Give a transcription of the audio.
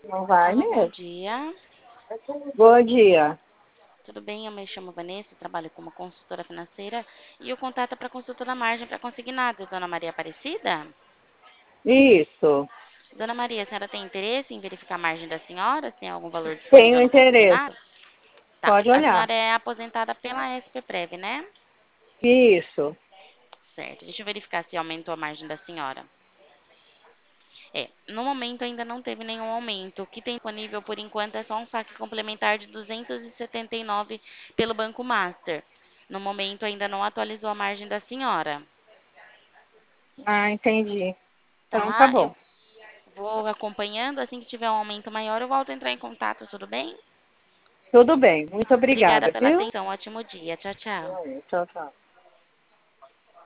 Não vai Alô, bom mesmo. dia. Bom dia. Tudo bem? Eu me chamo Vanessa, trabalho como consultora financeira e o contato é para consulta margem para consignado. Dona Maria Aparecida? Isso. Dona Maria, a senhora tem interesse em verificar a margem da senhora? Se tem algum valor disponível Tenho no interesse. consignado? Tá. Pode A olhar. senhora é aposentada pela SPPrev, né? Isso. Certo. Deixa eu verificar se aumentou a margem da senhora. No momento ainda não teve nenhum aumento. O que tem disponível por enquanto é só um saque complementar de 279 pelo Banco Master. No momento ainda não atualizou a margem da senhora, Ah, entendi. Então tá tá? Eu bom. vou acompanhando, assim que tiver um aumento maior, eu volto a entrar em contato, tudo bem? Tudo bem. Muito Obrigada obrigada, pela viu? atenção, ótimo dia. Tchau, tchau. Tchau, tchau.